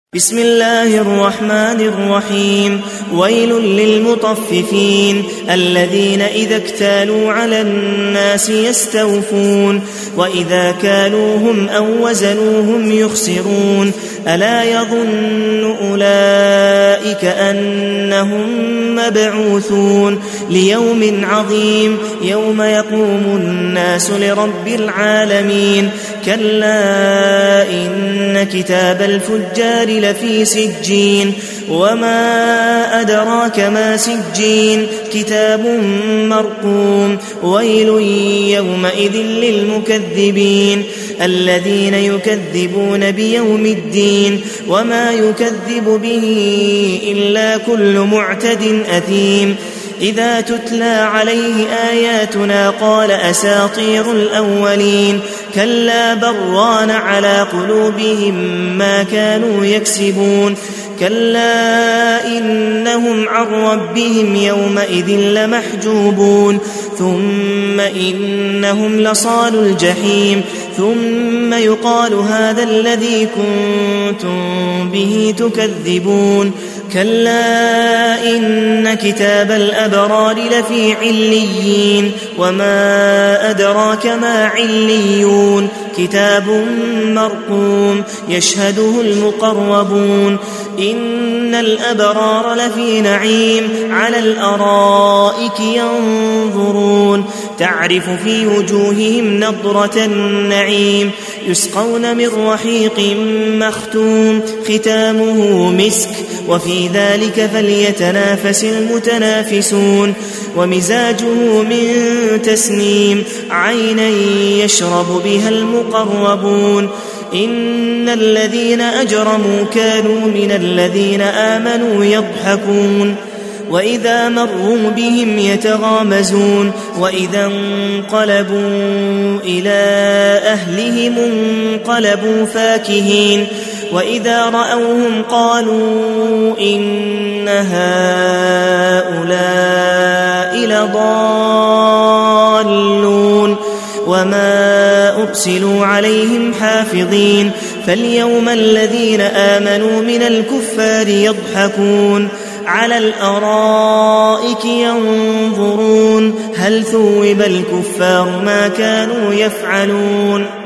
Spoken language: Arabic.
بسم الله الرحمن الرحيم. ويل للمطففين الذين إذا اكتالوا على الناس يستوفون وإذا كالوهم أو وزنوهم يخسرون ألا يظن أولئك أنهم مبعوثون ليوم عظيم يوم يقوم الناس لرب العالمين كلا إن كتاب الفجار لفي سجين وما أدراك ما سجين كتاب مرقوم ويل يومئذ للمكذبين الذين يكذبون بيوم الدين وما يكذب به إلا كل معتد أثيم إذا تتلى عليه آياتنا قال أساطير الأولين كلا بران على قلوبهم ما كانوا يكسبون كلا إنهم عن ربهم يومئذ لمحجوبون ثم إنهم لصال الجحيم ثم يقال هذا الذي كنتم به تكذبون كلا إن كتاب الأبرار لفي عليين وما أدراك ما عليون كتاب مرقوم يشهده المقربون إن الأبرار لفي نعيم على الأرائك ينظرون تعرف في وجوههم نضرة النعيم يسقون من رحيق مختوم ختامه مسك وفي ذلك فليتنافس المتنافسون ومزاجه من تسنيم عينا يشرب بها المقربون إن الذين أجرموا كانوا من الذين آمنوا يضحكون وإذا مروا بهم يتغامزون وإذا انقلبوا إلى أهلهم انقلبوا فاكهين وإذا رأوهم قالوا إن هؤلاء لضالون وما أرسلوا عليهم حافظين فاليوم الذين آمنوا من الكفار يضحكون على الأرائك ينظرون هل ثوب الكفار ما كانوا يفعلون